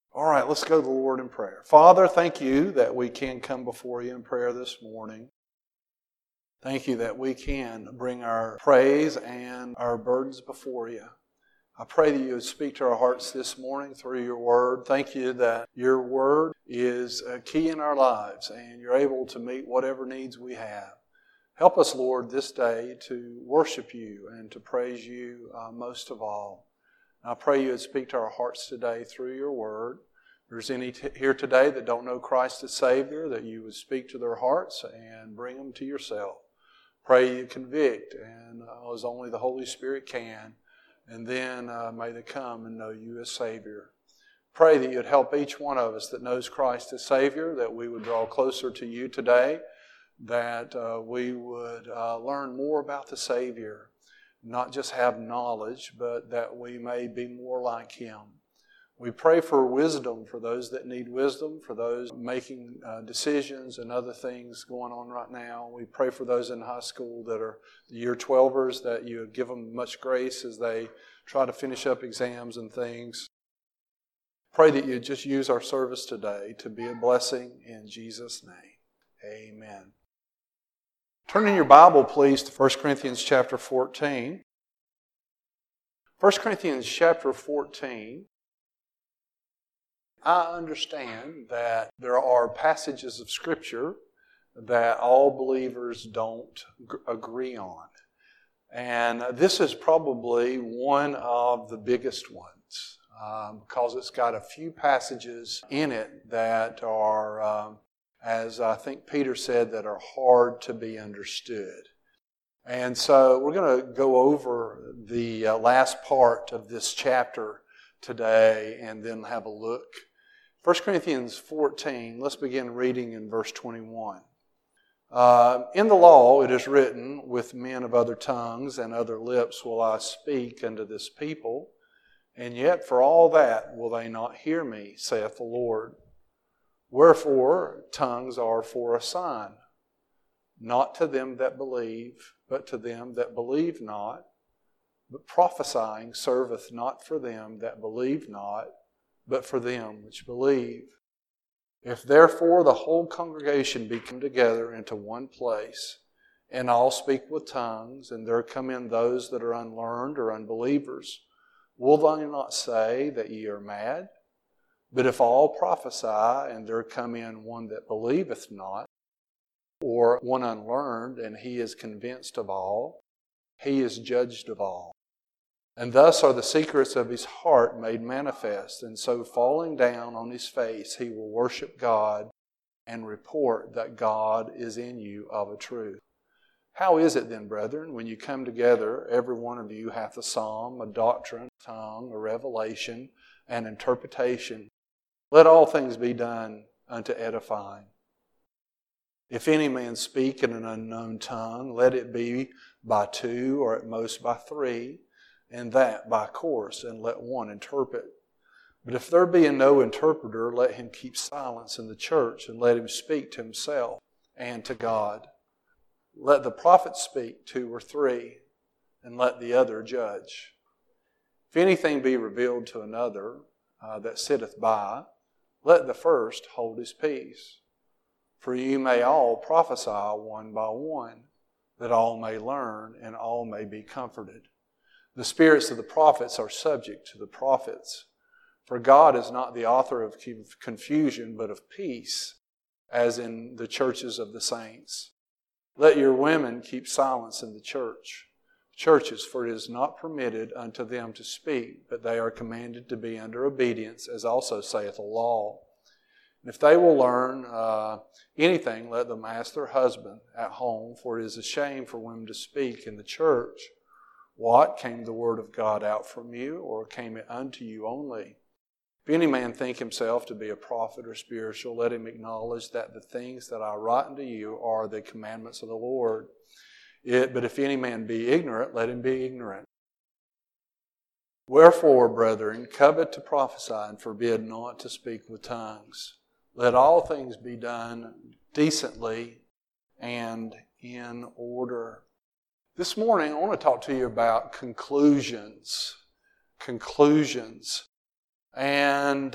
All right, let's go to the Lord in prayer. Father, thank you that we can come before you in prayer this morning. Thank you that we can bring our praise and our burdens before you. I pray that you would speak to our hearts this morning through your word. Thank you that your word is a key in our lives and you're able to meet whatever needs we have. Help us, Lord, this day to worship you and to praise you most of all. I pray you would speak to our hearts today through your word. If there's any here today that don't know Christ as Savior, that you would speak to their hearts and bring them to yourself. Pray you convict, and as only the Holy Spirit can. And then may they come and know you as Savior. Pray that you'd help each one of us that knows Christ as Savior, that we would draw closer to you today, that we would learn more about the Savior, not just have knowledge, but that we may be more like Him. We pray for wisdom for those that need wisdom, for those making decisions and other things going on right now. We pray for those in high school that are the year 12ers, that you would give them much grace as they try to finish up exams and things. Pray that you just use our service today to be a blessing in Jesus' name. Amen. Turn in your Bible, please, to 1 Corinthians chapter 14. 1 Corinthians chapter 14. I understand that there are passages of Scripture that all believers don't agree on. And this is probably one of the biggest ones because it's got a few passages in it that are, as I think Peter said, that are hard to be understood. And so we're going to go over the last part of this chapter today and then have a look. 1 Corinthians 14, let's begin reading in verse 21. In the law it is written, with men of other tongues and other lips will I speak unto this people, and yet for all that will they not hear me, saith the Lord. Wherefore tongues are for a sign, not to them that believe, but to them that believe not. But prophesying serveth not for them that believe not, but for them which believe. If therefore the whole congregation be come together into one place, and all speak with tongues, and there come in those that are unlearned or unbelievers, will they not say that ye are mad? But if all prophesy, and there come in one that believeth not, or one unlearned, and he is convinced of all, he is judged of all. And thus are the secrets of his heart made manifest, and so falling down on his face, he will worship God and report that God is in you of a truth. How is it then, brethren, when you come together, every one of you hath a psalm, a doctrine, a tongue, a revelation, an interpretation? Let all things be done unto edifying. If any man speak in an unknown tongue, let it be by two, or at most by three, and that by course, and let one interpret. But if there be no interpreter, let him keep silence in the church, and let him speak to himself and to God. Let the prophet speak 2 or 3, and let the other judge. If anything be revealed to another that sitteth by, let the first hold his peace. For you may all prophesy one by one, that all may learn and all may be comforted. The spirits of the prophets are subject to the prophets. For God is not the author of confusion, but of peace, as in the churches of the saints. Let your women keep silence in the churches, for it is not permitted unto them to speak, but they are commanded to be under obedience, as also saith the law. And if they will learn anything, let them ask their husband at home, for it is a shame for women to speak in the church. What, came the word of God out from you, or came it unto you only? If any man think himself to be a prophet or spiritual, let him acknowledge that the things that I write unto you are the commandments of the Lord. But if any man be ignorant, let him be ignorant. Wherefore, brethren, covet to prophesy, and forbid not to speak with tongues. Let all things be done decently and in order. This morning, I want to talk to you about conclusions. Conclusions. And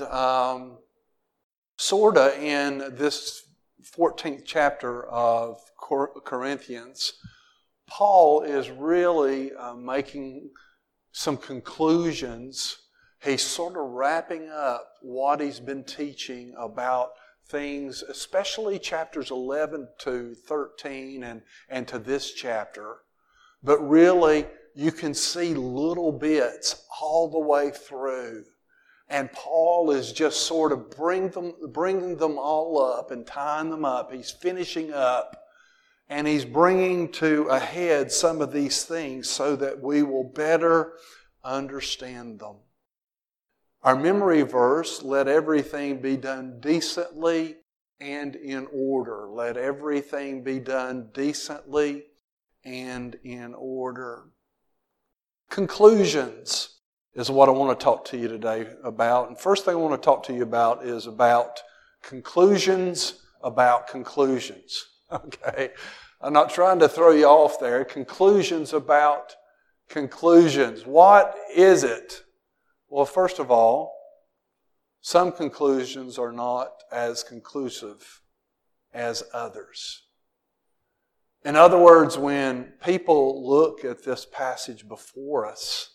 sort of in this 14th chapter of Corinthians, Paul is really making some conclusions. He's sort of wrapping up what he's been teaching about things, especially chapters 11 to 13 and to this chapter. But really, you can see little bits all the way through. And Paul is just sort of bringing them all up and tying them up. He's finishing up. And he's bringing to a head some of these things so that we will better understand them. Our memory verse, let everything be done decently and in order. Let everything be done decently and in order. Conclusions is what I want to talk to you today about. And first thing I want to talk to you about is about conclusions about conclusions. Okay? I'm not trying to throw you off there. Conclusions about conclusions. What is it? Well, first of all, some conclusions are not as conclusive as others. In other words, when people look at this passage before us,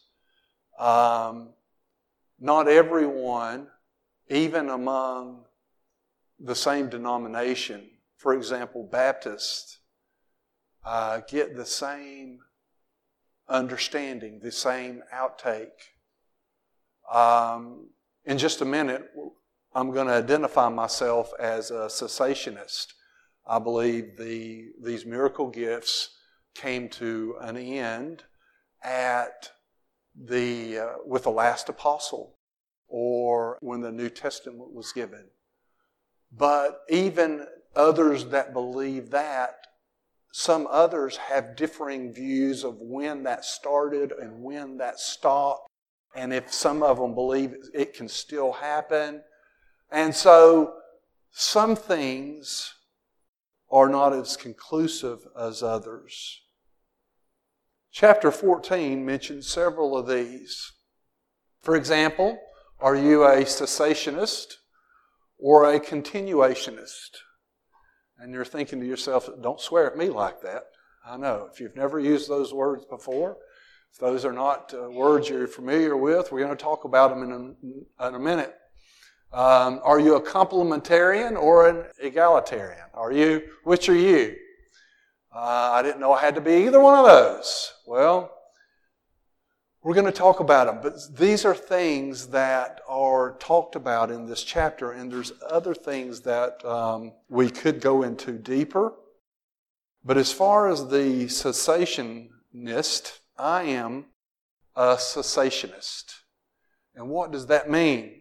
not everyone, even among the same denomination, for example, Baptists, get the same understanding, the same outtake. In just a minute, I'm going to identify myself as a cessationist. I believe these miracle gifts came to an end with the last apostle, or when the New Testament was given. But even others that believe that, some others have differing views of when that started and when that stopped. And if some of them believe it can still happen. And so some things are not as conclusive as others. Chapter 14 mentions several of these. For example, are you a cessationist or a continuationist? And you're thinking to yourself, don't swear at me like that. I know, if you've never used those words before, if those are not words you're familiar with, we're going to talk about them in a minute. Are you a complementarian or an egalitarian? Which are you? I didn't know I had to be either one of those. Well, we're going to talk about them. But these are things that are talked about in this chapter, and there's other things that we could go into deeper. But as far as the cessationist, I am a cessationist. And what does that mean?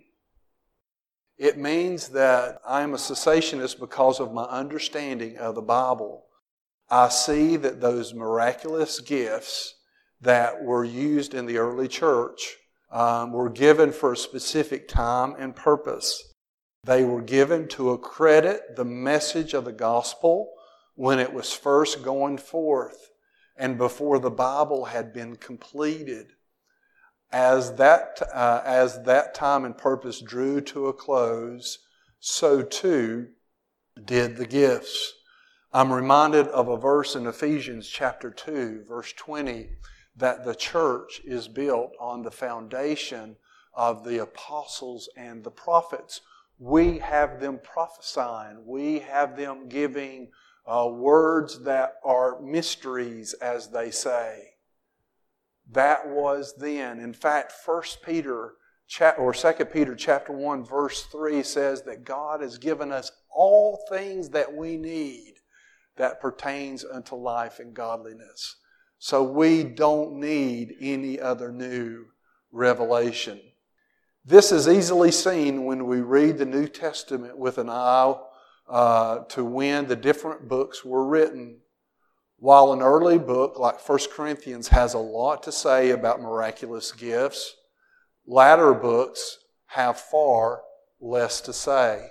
It means that I am a cessationist because of my understanding of the Bible. I see that those miraculous gifts that were used in the early church were given for a specific time and purpose. They were given to accredit the message of the gospel when it was first going forth and before the Bible had been completed. As that time and purpose drew to a close, so too did the gifts. I'm reminded of a verse in Ephesians chapter 2, verse 20, that the church is built on the foundation of the apostles and the prophets. We have them prophesying. We have them giving words that are mysteries, as they say. That was then. In fact, 2 Peter chapter 1, verse 3 says that God has given us all things that we need that pertains unto life and godliness. So we don't need any other new revelation. This is easily seen when we read the New Testament with an eye to when the different books were written. While an early book like 1 Corinthians has a lot to say about miraculous gifts, latter books have far less to say.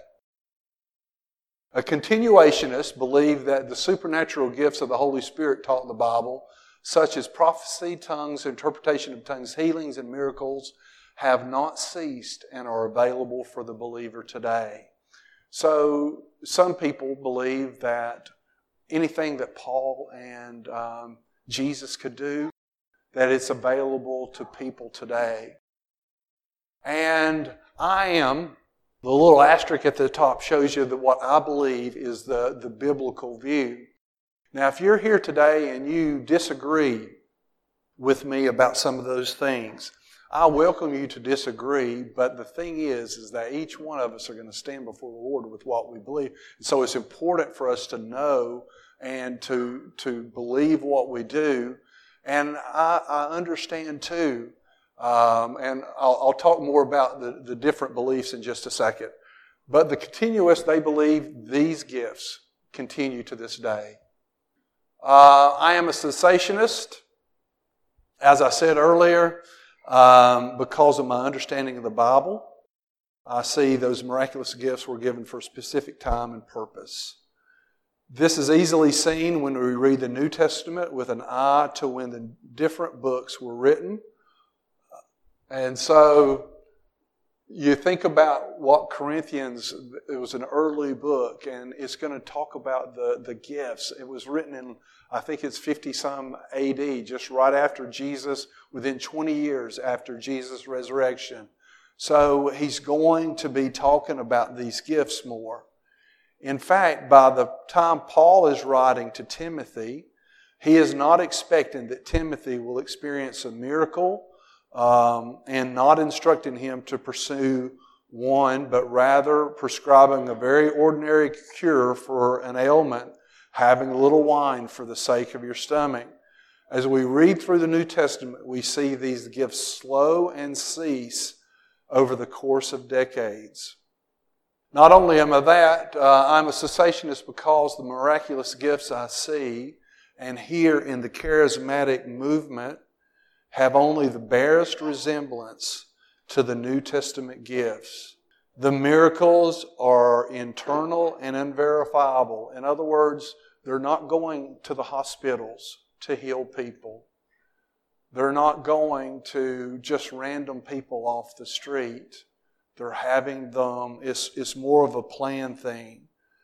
A continuationist believed that the supernatural gifts of the Holy Spirit taught in the Bible, such as prophecy, tongues, interpretation of tongues, healings, and miracles, have not ceased and are available for the believer today. So some people believe that anything that Paul and Jesus could do, that it's available to people today. And the little asterisk at the top shows you that what I believe is the biblical view. Now, if you're here today and you disagree with me about some of those things, I welcome you to disagree, but the thing is that each one of us are going to stand before the Lord with what we believe. And so it's important for us to know and to believe what we do. And I understand too, and I'll talk more about the different beliefs in just a second. But the continuous, they believe these gifts continue to this day. I am a cessationist, as I said earlier, because of my understanding of the Bible. I see those miraculous gifts were given for a specific time and purpose. This is easily seen when we read the New Testament with an eye to when the different books were written. And so you think about what Corinthians, it was an early book, and it's going to talk about the gifts. It was written in, I think it's 50-some AD, just right after Jesus, within 20 years after Jesus' resurrection. So he's going to be talking about these gifts more. In fact, by the time Paul is writing to Timothy, he is not expecting that Timothy will experience a miracle and not instructing him to pursue one, but rather prescribing a very ordinary cure for an ailment, having a little wine for the sake of your stomach. As we read through the New Testament, we see these gifts slow and cease over the course of decades. Not only am I that, I'm a cessationist because the miraculous gifts I see and hear in the charismatic movement have only the barest resemblance to the New Testament gifts. The miracles are internal and unverifiable. In other words, they're not going to the hospitals to heal people. They're not going to just random people off the street. They're having them, it's more of a planned thing.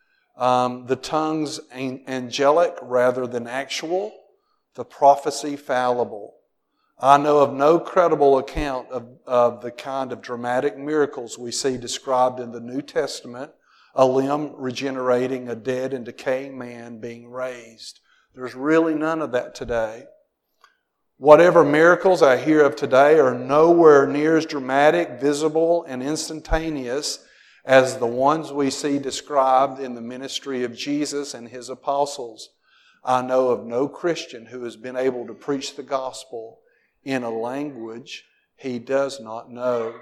The tongues angelic rather than actual. The prophecy fallible. I know of no credible account of the kind of dramatic miracles we see described in the New Testament, a limb regenerating, a dead and decaying man being raised. There's really none of that today. Whatever miracles I hear of today are nowhere near as dramatic, visible, and instantaneous as the ones we see described in the ministry of Jesus and His apostles. I know of no Christian who has been able to preach the gospel in a language he does not know.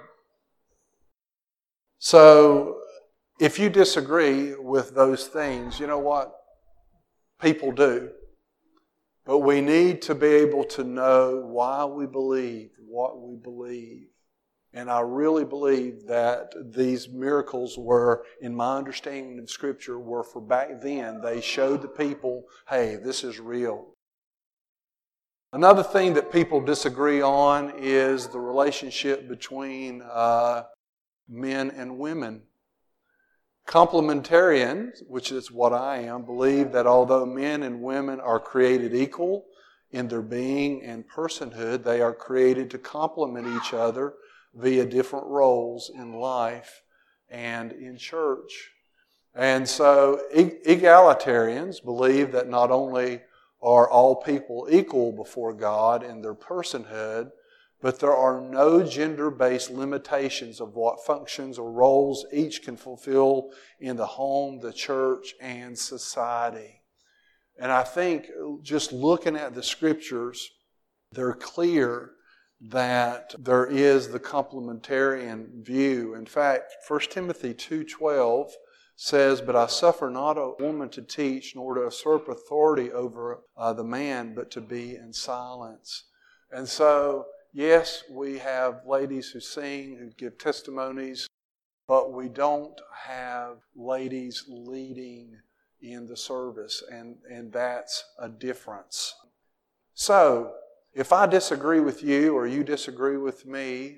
So, if you disagree with those things, you know what? People do. But we need to be able to know why we believe what we believe. And I really believe that these miracles were, in my understanding of Scripture, were for back then. They showed the people, hey, this is real. Another thing that people disagree on is the relationship between men and women. Complementarians, which is what I am, believe that although men and women are created equal in their being and personhood, they are created to complement each other via different roles in life and in church. And so egalitarians believe that not only are all people equal before God in their personhood, but there are no gender-based limitations of what functions or roles each can fulfill in the home, the church, and society. And I think just looking at the Scriptures, they're clear that there is the complementarian view. In fact, 1 Timothy 2:12 says, "But I suffer not a woman to teach, nor to usurp authority over the man, but to be in silence." And so, yes, we have ladies who sing, who give testimonies, but we don't have ladies leading in the service, and that's a difference. So, if I disagree with you or you disagree with me,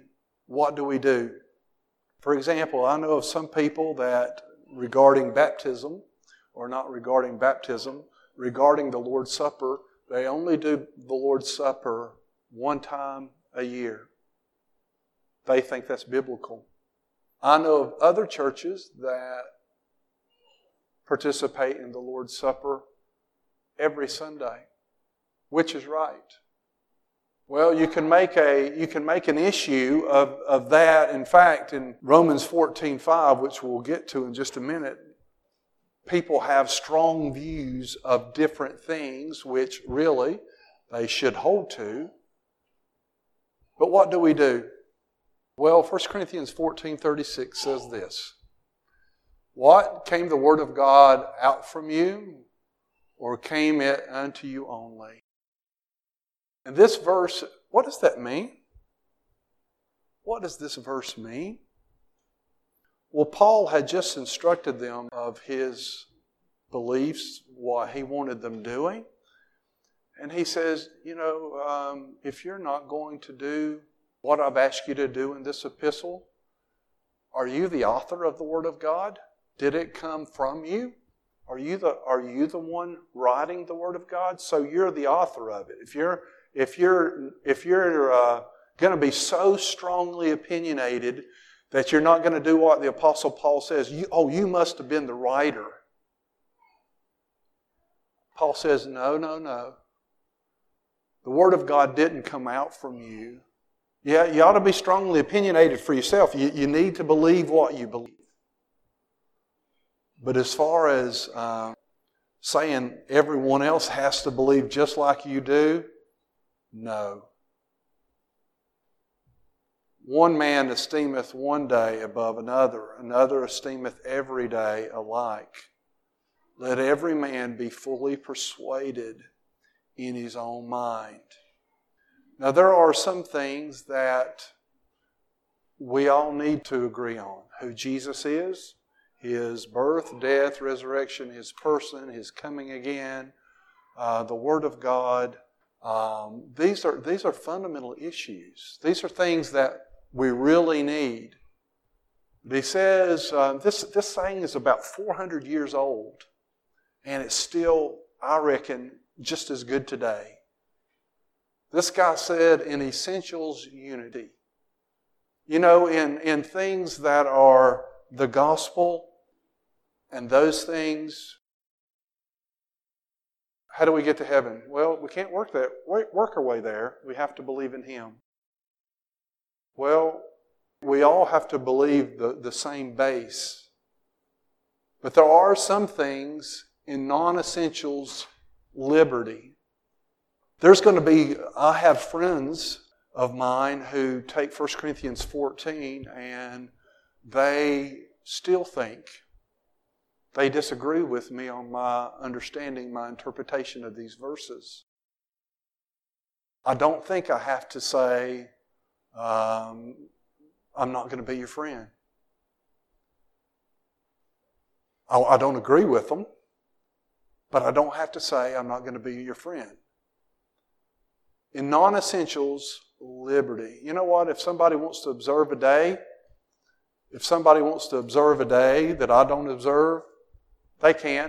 what do we do? For example, I know of some people that regarding baptism, or not regarding baptism, regarding the Lord's Supper, they only do the Lord's Supper one time a year. They think that's biblical. I know of other churches that participate in the Lord's Supper every Sunday. Which is right? Well, you can make an issue of that. In fact, in Romans 14:5, which we'll get to in just a minute, people have strong views of different things, which really they should hold to. But what do we do? Well, 1 Corinthians 14:36 says this. What? Came the word of God out from you, or came it unto you only? And this verse, what does that mean? What does this verse mean? Well, Paul had just instructed them of his beliefs, what he wanted them doing. And he says, if you're not going to do what I've asked you to do in this epistle, are you the author of the Word of God? Did it come from you? Are you the one writing the Word of God? So you're the author of it. If you're going to be so strongly opinionated that you're not going to do what the Apostle Paul says, you must have been the writer. Paul says, no. The Word of God didn't come out from you. Yeah, you ought to be strongly opinionated for yourself. You need to believe what you believe. But as far as saying everyone else has to believe just like you do, no. One man esteemeth one day above another, another esteemeth every day alike. Let every man be fully persuaded in his own mind. Now there are some things that we all need to agree on. Who Jesus is, His birth, death, resurrection, His person, His coming again, the Word of God. These are fundamental issues. These are things that we really need. But he says, this saying is about 400 years old, and it's still, I reckon, just as good today. This guy said, in essentials, unity. In things that are the gospel and those things, how do we get to heaven? Well, we can't work our way there. We have to believe in Him. Well, we all have to believe the same base. But there are some things in non-essentials liberty. There's going to be, I have friends of mine who take 1 Corinthians 14 and they still think, they disagree with me on my understanding, my interpretation of these verses. I don't think I have to say, I'm not going to be your friend. I don't agree with them, but I don't have to say I'm not going to be your friend. In non-essentials, liberty. You know what? If somebody wants to observe a day, that I don't observe, they can.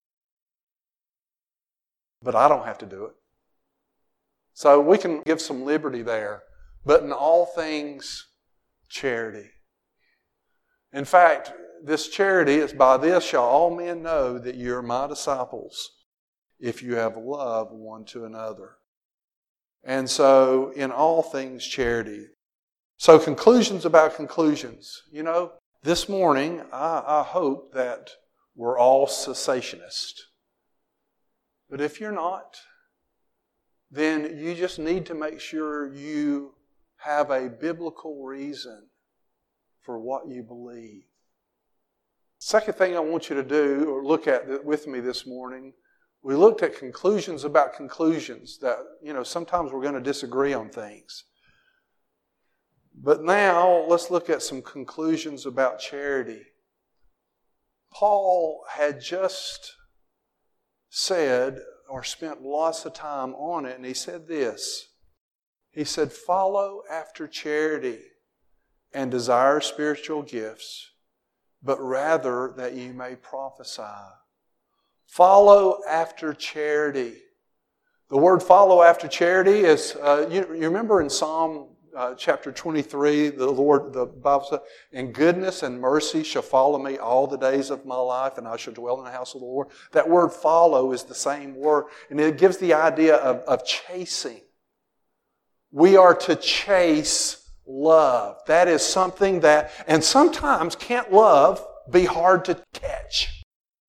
But I don't have to do it. So we can give some liberty there. But in all things, charity. In fact, this charity is, by this shall all men know that you are my disciples, if you have love one to another. And so, in all things, charity. So, conclusions about conclusions. This morning, I hope that we're all cessationists. But if you're not, then you just need to make sure you have a biblical reason for what you believe. Second thing I want you to do, or look at with me this morning, we looked at conclusions about conclusions that, sometimes we're going to disagree on things. But now, let's look at some conclusions about charity. Paul had just said, or spent lots of time on it, and he said this. He said, follow after charity and desire spiritual gifts, but rather that ye may prophesy. Follow after charity. The word follow after charity is, you remember in Psalm chapter 23, the Bible says, and goodness and mercy shall follow me all the days of my life, and I shall dwell in the house of the Lord. That word follow is the same word, and it gives the idea of chasing. We are to chase love. That is something that, and sometimes can't love be hard to catch.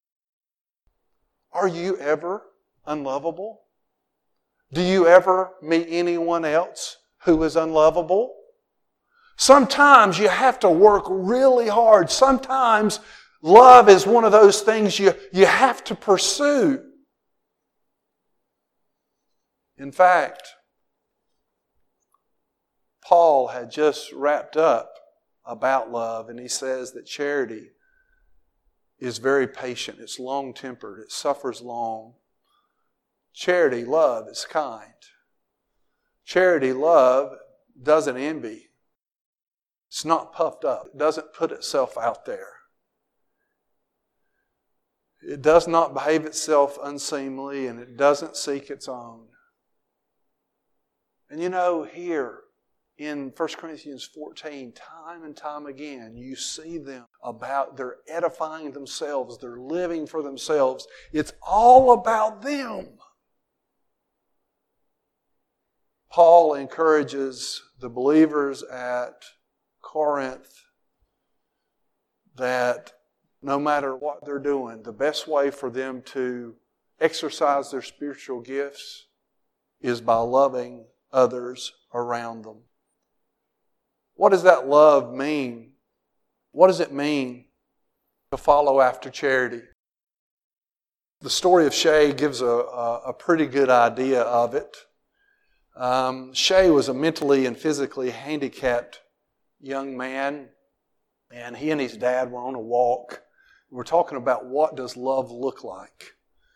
Are you ever unlovable? Do you ever meet anyone else who is unlovable? Sometimes you have to work really hard. Sometimes love is one of those things you have to pursue. In fact, Paul had just wrapped up about love, and he says that charity is very patient. It's long-tempered. It suffers long. Charity, love, is kind. Charity, love, doesn't envy. It's not puffed up. It doesn't put itself out there. It does not behave itself unseemly, and it doesn't seek its own. And you know, here in 1 Corinthians 14, time and time again, you see them about, they're edifying themselves, they're living for themselves. It's all about them. Paul encourages the believers at Corinth that no matter what they're doing, the best way for them to exercise their spiritual gifts is by loving others around them. What does that love mean? What does it mean to follow after charity? The story of Shay gives a pretty good idea of it. Shay was a mentally and physically handicapped young man, and he and his dad were on a walk. We're talking about what does love look like.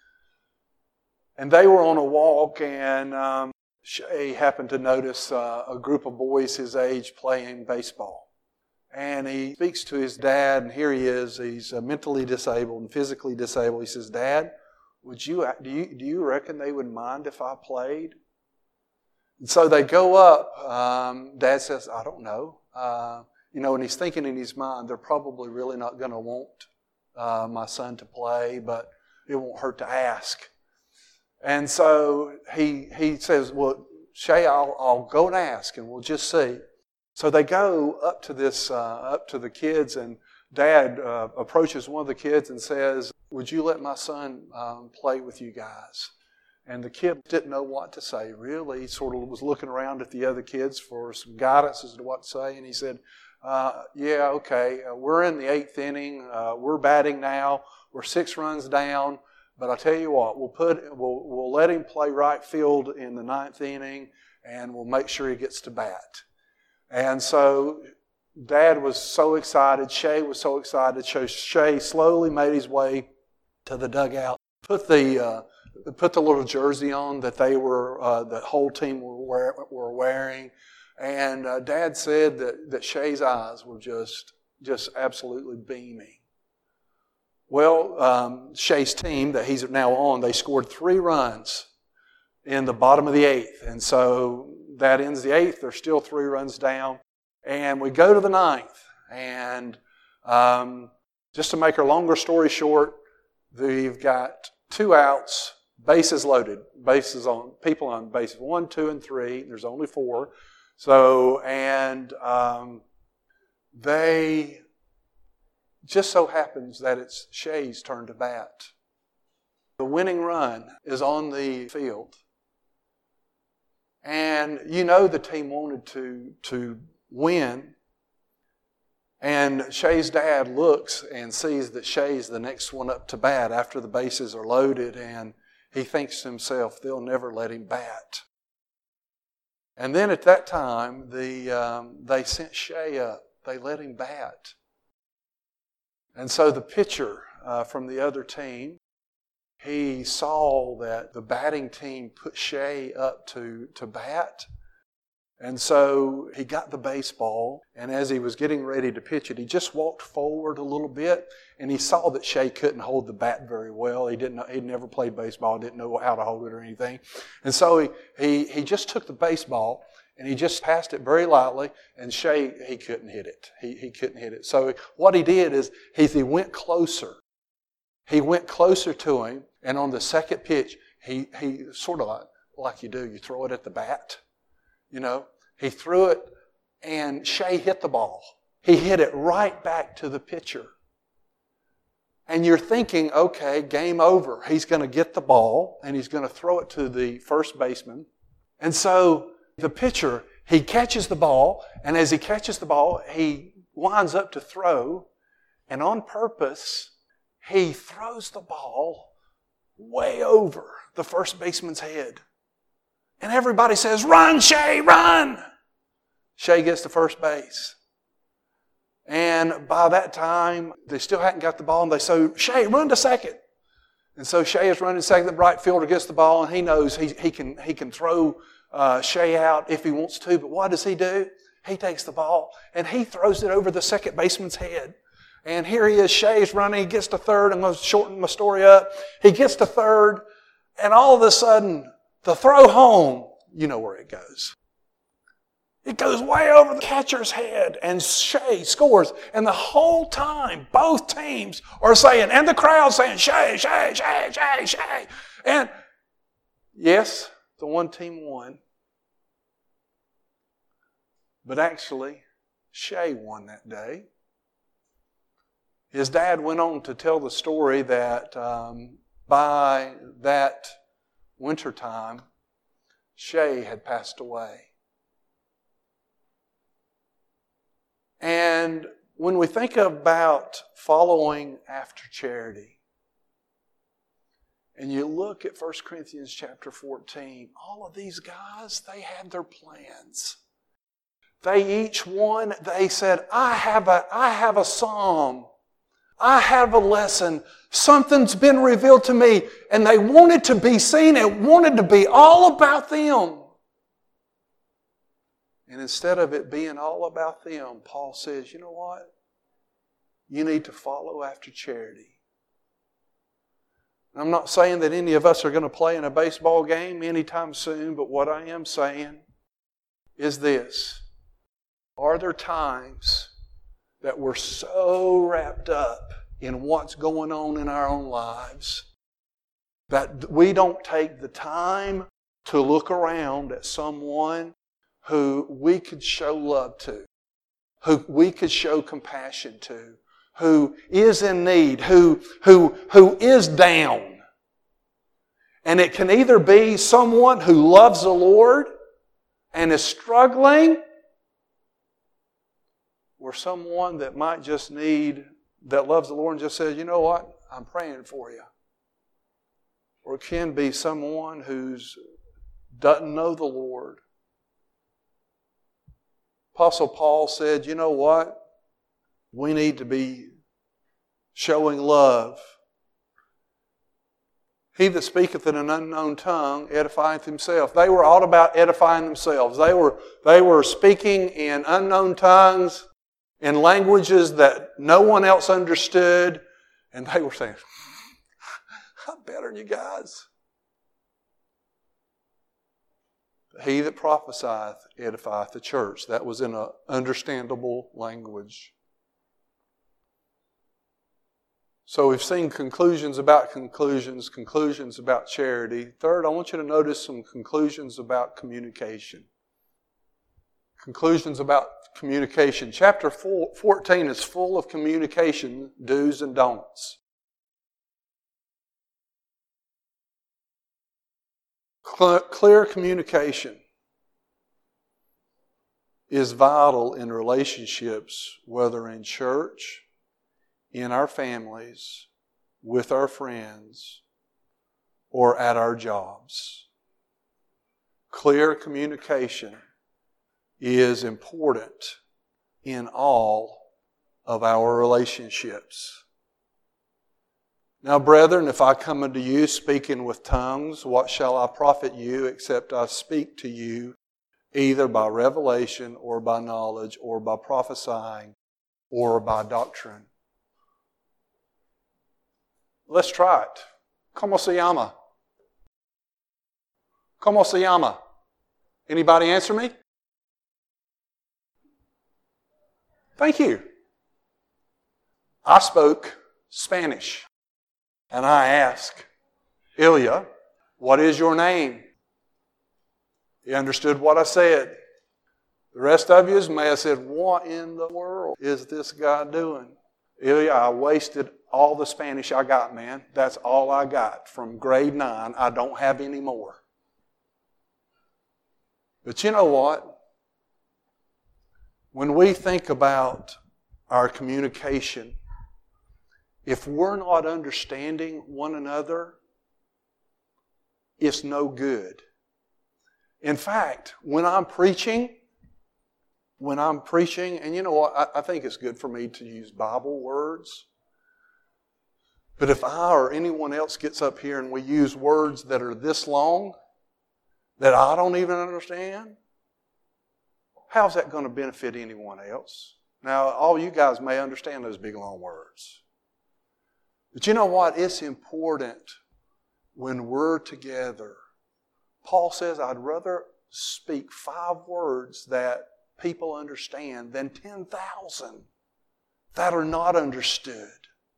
And they were on a walk, and Shay happened to notice a group of boys his age playing baseball. And he speaks to his dad, and here he is. He's mentally disabled and physically disabled. He says, "Dad, do you reckon they would mind if I played?" And so they go up. Dad says, "I don't know." And he's thinking in his mind, they're probably really not going to want my son to play, but it won't hurt to ask. And so he says, "Well, Shay, I'll go and ask, and we'll just see." So they go up to the kids, and Dad approaches one of the kids and says, "Would you let my son play with you guys?" And the kid didn't know what to say, really. He sort of was looking around at the other kids for some guidance as to what to say. And he said, "Yeah, okay. We're in the 8th inning. We're batting now. We're 6 runs down. But I'll tell you what, we'll let him play right field in the 9th inning, and we'll make sure he gets to bat." And so Dad was so excited. Shay was so excited. So Shay slowly made his way to the dugout, put the little jersey on that the whole team were wearing, and Dad said that Shay's eyes were just absolutely beaming. Well, Shay's team that he's now on, they scored 3 runs in the bottom of the 8th, and so that ends the 8th. They're still 3 runs down, and we go to the 9th, and just to make a longer story short, they've got 2 outs. Bases loaded. People on bases 1, 2, and 3. There's only 4. So, and they just so happens that it's Shay's turn to bat. The winning run is on the field. And the team wanted to win. And Shay's dad looks and sees that Shay's the next one up to bat after the bases are loaded, and he thinks to himself, they'll never let him bat. And then at that time, they sent Shay up. They let him bat. And so the pitcher from the other team, he saw that the batting team put Shay up to bat. And so he got the baseball, and as he was getting ready to pitch it, he just walked forward a little bit, and he saw that Shea couldn't hold the bat very well. He'd never played baseball, didn't know how to hold it or anything. And so he just took the baseball, and he just passed it very lightly, and Shea, he couldn't hit it. He couldn't hit it. So what he did is he went closer. He went closer to him, and on the second pitch, he sort of like you do, you throw it at the bat. He threw it, and Shea hit the ball. He hit it right back to the pitcher. And you're thinking, okay, game over. He's going to get the ball, and he's going to throw it to the first baseman. And so the pitcher, he catches the ball, and as he catches the ball, he winds up to throw, and on purpose, he throws the ball way over the first baseman's head. And everybody says, "Run, Shea, run!" Shea gets to first base. And by that time, they still hadn't got the ball, and they say, "Shea, run to second." And so Shea is running second. The right fielder gets the ball, and he knows he can throw Shea out if he wants to. But what does he do? He takes the ball, and he throws it over the second baseman's head. And here he is, Shea's running. He gets to third. I'm going to shorten my story up. He gets to third, and all of a sudden, the throw home, you know where it goes. It goes way over the catcher's head, and Shea scores. And the whole time, both teams are saying, and the crowd saying, "Shea, Shea, Shea, Shea, Shea." And yes, the one team won. But actually, Shea won that day. His dad went on to tell the story that by that wintertime, Shea had passed away. And when we think about following after charity, and you look at 1 Corinthians chapter 14, all of these guys, they had their plans. They said, I have a psalm. I have a lesson. Something's been revealed to me. And they wanted to be seen. It wanted to be all about them. And instead of it being all about them, Paul says, you know what? You need to follow after charity. I'm not saying that any of us are going to play in a baseball game anytime soon, but what I am saying is this. Are there times that we're so wrapped up in what's going on in our own lives that we don't take the time to look around at someone who we could show love to, who we could show compassion to, who is in need, who is down? And it can either be someone who loves the Lord and is struggling, or someone that might just that loves the Lord and just says, you know what, I'm praying for you. Or it can be someone who doesn't know the Lord. Apostle Paul said, you know what, we need to be showing love. He that speaketh in an unknown tongue edifieth himself. They were all about edifying themselves. They were speaking in unknown tongues, in languages that no one else understood. And they were saying, I'm better than you guys. He that prophesieth edifieth the church. That was in an understandable language. So we've seen conclusions about charity. Third, I want you to notice some conclusions about communication. Conclusions about communication. Chapter 14 is full of communication do's and don'ts. Clear communication is vital in relationships, whether in church, in our families, with our friends, or at our jobs. Clear communication is important in all of our relationships. Now, brethren, if I come unto you speaking with tongues, what shall I profit you except I speak to you either by revelation or by knowledge or by prophesying or by doctrine. Let's try it. ¿Cómo se llama? ¿Cómo se llama? Anybody answer me? Thank you. I spoke Spanish, and I asked Ilya, what is your name? He understood what I said. The rest of you may have said, what in the world is this guy doing? Ilya, I wasted all the Spanish I got, man. That's all I got. From grade 9, I don't have any more. But you know what? When we think about our communication, if we're not understanding one another, it's no good. In fact, when I'm preaching, and you know what, I think it's good for me to use Bible words. But if I or anyone else gets up here and we use words that are this long, that I don't even understand, how's that going to benefit anyone else? Now, all you guys may understand those big long words. But you know what? It's important when we're together. Paul says, I'd rather speak 5 words that people understand than 10,000 that are not understood.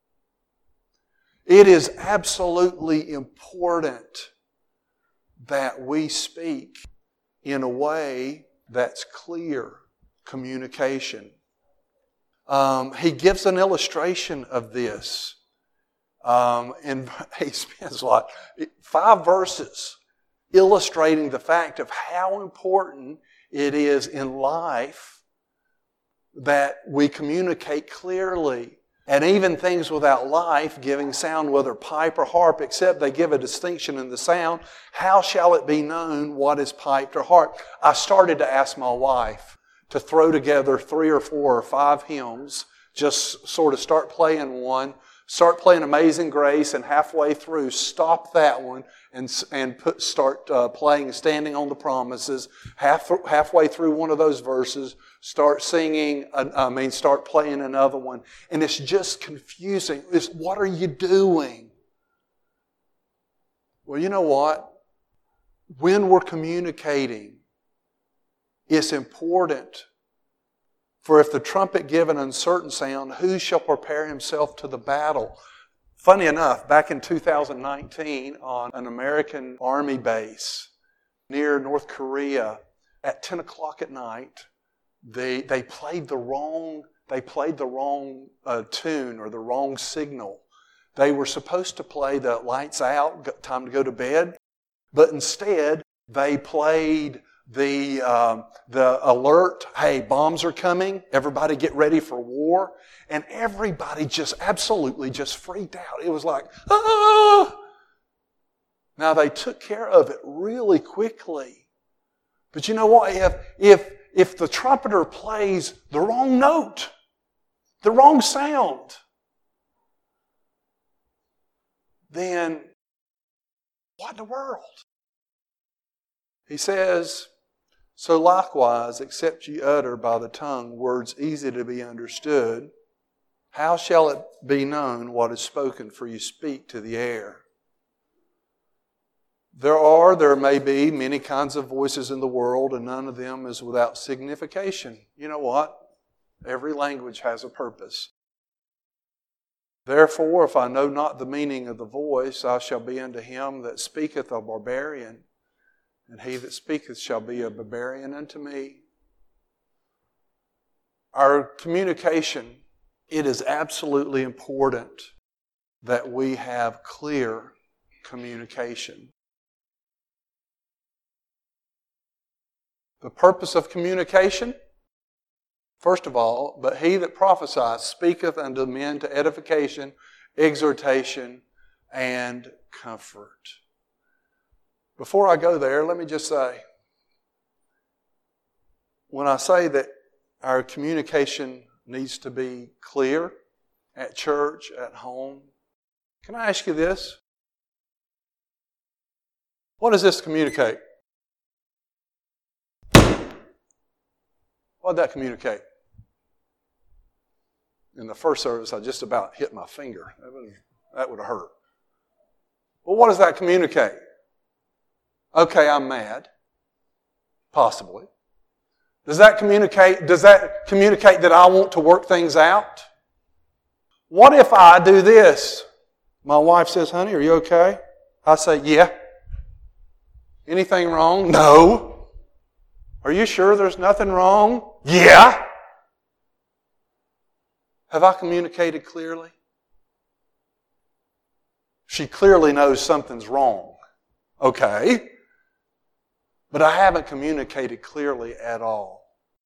It is absolutely important that we speak in a way that's clear communication. He gives an illustration of this. And he spends 5 verses illustrating the fact of how important it is in life that we communicate clearly. And even things without life, giving sound, whether pipe or harp, except they give a distinction in the sound, how shall it be known what is piped or harp? I started to ask my wife to throw together 3 or 4 or 5 hymns, just sort of start playing one, start playing Amazing Grace, and halfway through stop that one and start playing Standing on the Promises. Halfway through one of those verses, start start playing another one. And it's just confusing. What are you doing? Well, you know what? When we're communicating, it's important. For if the trumpet give an uncertain sound, who shall prepare himself to the battle? Funny enough, back in 2019 on an American Army base near North Korea, at 10 o'clock at night, they played the wrong tune or the wrong signal. They were supposed to play the lights out, time to go to bed, but instead they played the alert, hey, bombs are coming, everybody get ready for war. And everybody just absolutely just freaked out. It was like, ah! Now they took care of it really quickly. But you know what? If the trumpeter plays the wrong note, the wrong sound, then what in the world? He says, so likewise, except ye utter by the tongue words easy to be understood, how shall it be known what is spoken, for you speak to the air? There may be many kinds of voices in the world, and none of them is without signification. You know what? Every language has a purpose. Therefore, if I know not the meaning of the voice, I shall be unto him that speaketh a barbarian, and he that speaketh shall be a barbarian unto me. Our communication, it is absolutely important that we have clear communication. The purpose of communication, first of all, but he that prophesieth speaketh unto men to edification, exhortation, and comfort. Before I go there, let me just say, when I say that our communication needs to be clear at church, at home, can I ask you this? What does this communicate? What did that communicate? In the first service, I just about hit my finger. That would have hurt. Well, what does that communicate? Okay, I'm mad. Possibly. Does that communicate that I want to work things out? What if I do this? My wife says, honey, are you okay? I say, yeah. Anything wrong? No. Are you sure there's nothing wrong? Yeah. Have I communicated clearly? She clearly knows something's wrong. Okay. But I haven't communicated clearly at all.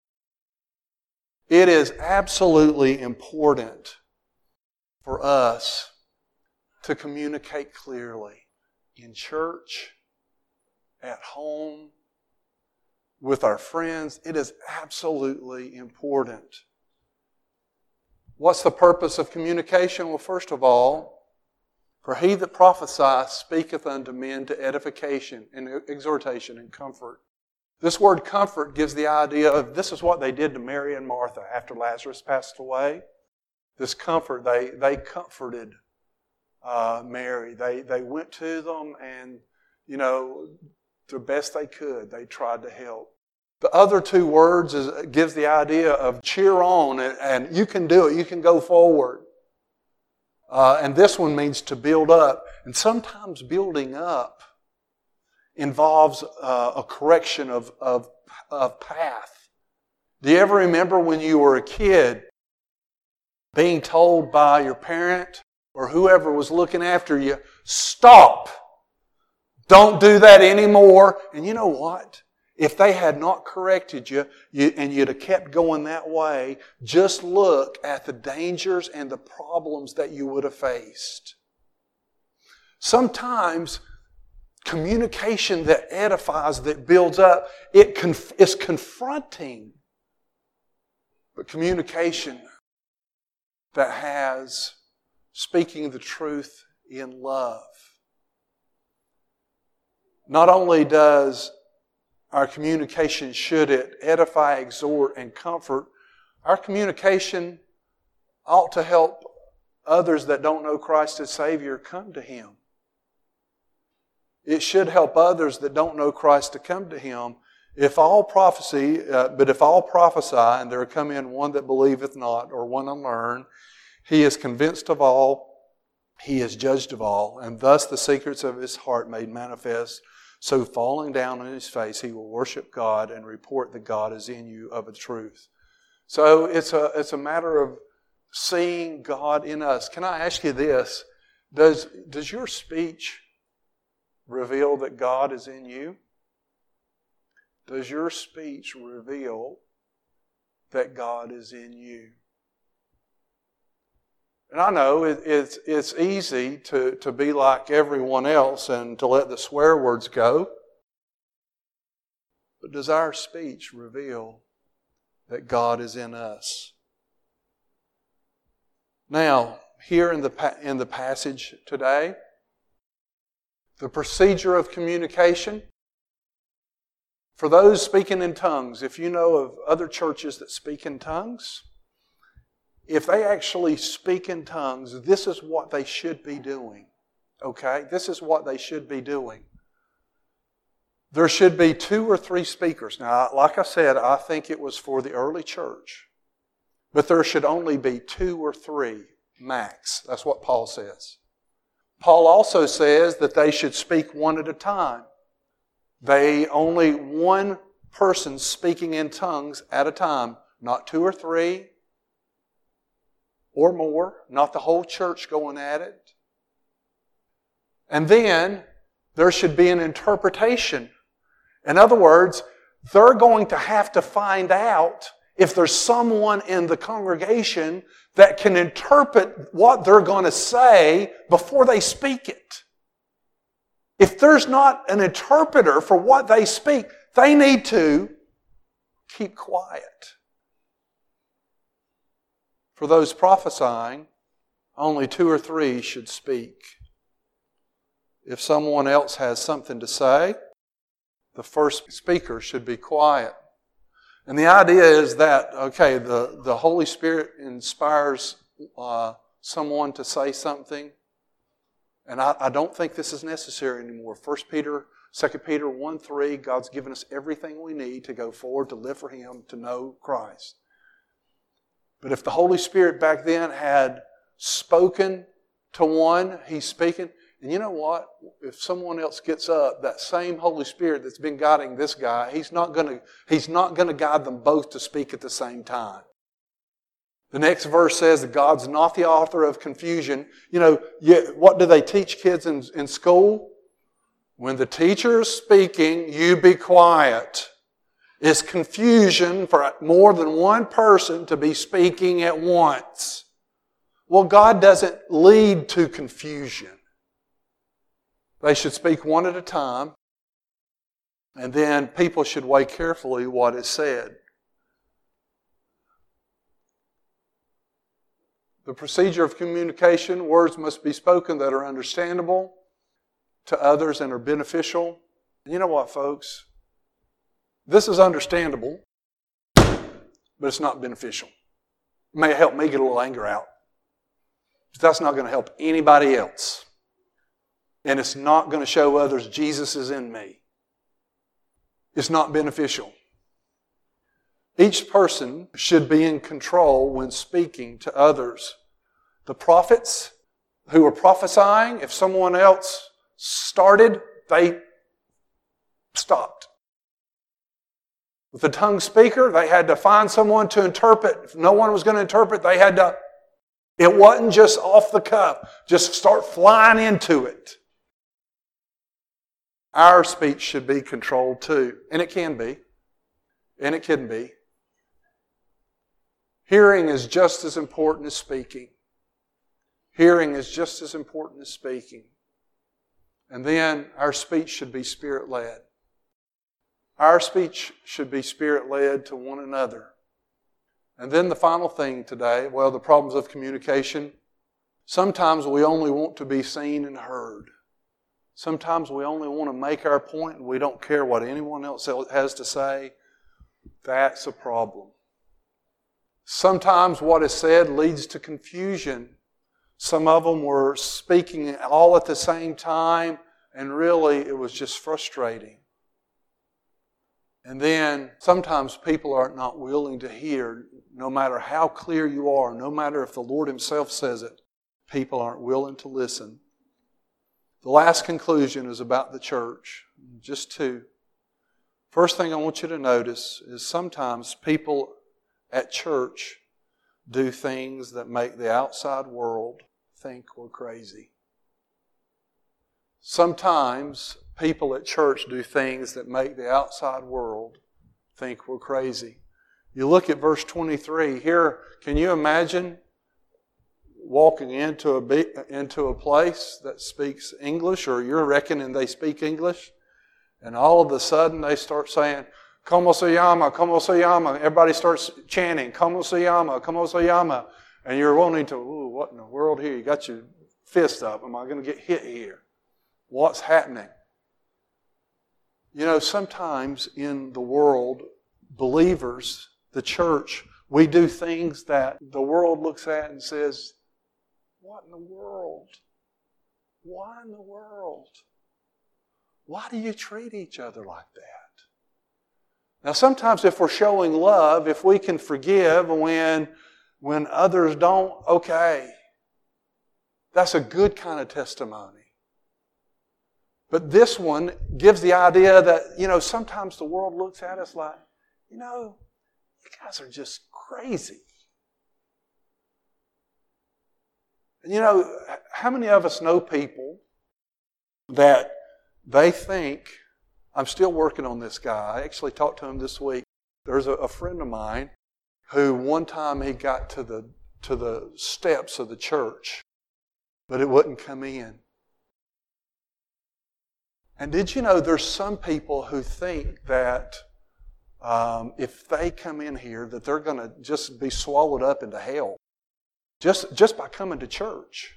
It is absolutely important for us to communicate clearly in church, at home, with our friends. It is absolutely important. What's the purpose of communication? Well, first of all, for he that prophesieth speaketh unto men to edification and exhortation and comfort. This word comfort gives the idea of this is what they did to Mary and Martha after Lazarus passed away. This comfort, they comforted Mary. They went to them and, the best they could, they tried to help. The other two words gives the idea of cheer on and you can do it, you can go forward. And this one means to build up. And sometimes building up involves a correction of path. Do you ever remember when you were a kid being told by your parent or whoever was looking after you, stop! Don't do that anymore. And you know what? If they had not corrected you and you'd have kept going that way, just look at the dangers and the problems that you would have faced. Sometimes communication that edifies, that builds up, is confronting. But communication that has speaking the truth in love. Not only does our communication, should it edify, exhort, and comfort, our communication ought to help others that don't know Christ as Savior come to Him. It should help others that don't know Christ to come to Him. If all prophesy, and there come in one that believeth not, or one unlearned, he is convinced of all, he is judged of all, and thus the secrets of his heart made manifest. So falling down on his face, he will worship God and report that God is in you of a truth. So it's a matter of seeing God in us. Can I ask you this? Does your speech reveal that God is in you? Does your speech reveal that God is in you? And I know it's easy to be like everyone else and to let the swear words go. But does our speech reveal that God is in us? Now, here in the passage today, the procedure of communication. For those speaking in tongues, if you know of other churches that speak in tongues, if they actually speak in tongues, this is what they should be doing. Okay? This is what they should be doing. There should be 2 or 3 speakers. Now, like I said, I think it was for the early church. But there should only be 2 or 3 max. That's what Paul says. Paul also says that they should speak one at a time. Only one person speaking in tongues at a time. Not 2 or 3 or more. Not the whole church going at it. And then there should be an interpretation. In other words, they're going to have to find out if there's someone in the congregation that can interpret what they're going to say before they speak it. If there's not an interpreter for what they speak, they need to keep quiet. For those prophesying, only 2 or 3 should speak. If someone else has something to say, the first speaker should be quiet. And the idea is that, okay, the Holy Spirit inspires someone to say something. And I don't think this is necessary anymore. 2 Peter 1:3, God's given us everything we need to go forward, to live for Him, to know Christ. But if the Holy Spirit back then had spoken to one, He's speaking. And you know what? If someone else gets up, that same Holy Spirit that's been guiding this guy, He's not going to guide them both to speak at the same time. The next verse says that God's not the author of confusion. What do they teach kids in school? When the teacher is speaking, you be quiet. It's confusion for more than one person to be speaking at once. Well, God doesn't lead to confusion. They should speak one at a time, and then people should weigh carefully what is said. The procedure of communication, words must be spoken that are understandable to others and are beneficial. And you know what, folks? This is understandable, but it's not beneficial. It may help me get a little anger out, but that's not going to help anybody else. And it's not going to show others Jesus is in me. It's not beneficial. Each person should be in control when speaking to others. The prophets who were prophesying, if someone else started, they stopped. With the tongue speaker, they had to find someone to interpret. If no one was going to interpret, it wasn't just off the cuff, just start flying into it. Our speech should be controlled too, and it can be, and it can be. Hearing is just as important as speaking. Hearing is just as important as speaking. And then our speech should be Spirit-led. Our speech should be Spirit-led to one another. And then the final thing today, the problems of communication. Sometimes we only want to be seen and heard. Sometimes we only want to make our point and we don't care what anyone else has to say. That's a problem. Sometimes what is said leads to confusion. Some of them were speaking all at the same time, and really it was just frustrating. And then sometimes people are not willing to hear, no matter how clear you are, no matter if the Lord Himself says it, people aren't willing to listen. The last conclusion is about the church. Just two. First thing I want you to notice is sometimes people at church do things that make the outside world think we're crazy. Sometimes people at church do things that make the outside world think we're crazy. You look at verse 23. Here, can you imagine walking into a place that speaks English, or you're reckoning they speak English, and all of a sudden they start saying, "Como se llama, como se llama." Everybody starts chanting, "Como se llama, como se llama." And you're wanting to, what in the world here? You got your fist up. Am I going to get hit here? What's happening? Sometimes in the world, believers, the church, we do things that the world looks at and says, "What in the world? Why in the world? Why do you treat each other like that?" Now, sometimes if we're showing love, if we can forgive when others don't, okay, that's a good kind of testimony. But this one gives the idea that, sometimes the world looks at us like, you guys are just crazy. And how many of us know people that they think, I'm still working on this guy. I actually talked to him this week. There's a friend of mine who one time he got to the steps of the church, but it wouldn't come in. And did you know there's some people who think that if they come in here that they're going to just be swallowed up into hell just by coming to church.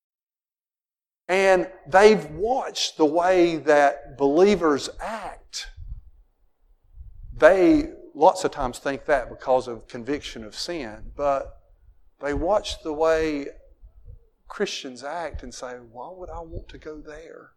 And they've watched the way that believers act. They lots of times think that because of conviction of sin, but they watch the way Christians act and say, why would I want to go there?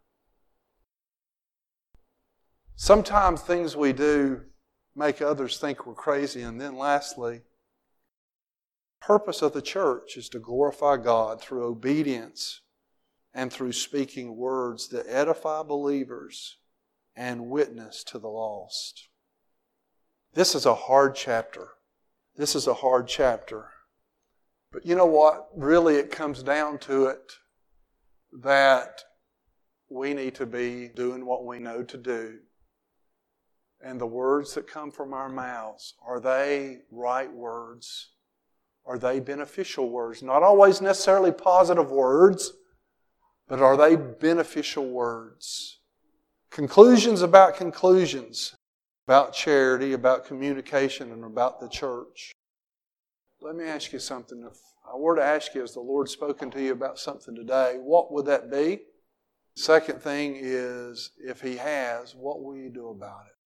Sometimes things we do make others think we're crazy. And then lastly, the purpose of the church is to glorify God through obedience and through speaking words that edify believers and witness to the lost. This is a hard chapter. This is a hard chapter. But you know what? Really it comes down to it that we need to be doing what we know to do. And the words that come from our mouths, are they right words? Are they beneficial words? Not always necessarily positive words, but are they beneficial words? Conclusions, about charity, about communication, and about the church. Let me ask you something. If I were to ask you, has the Lord spoken to you about something today, what would that be? Second thing is, if He has, what will you do about it?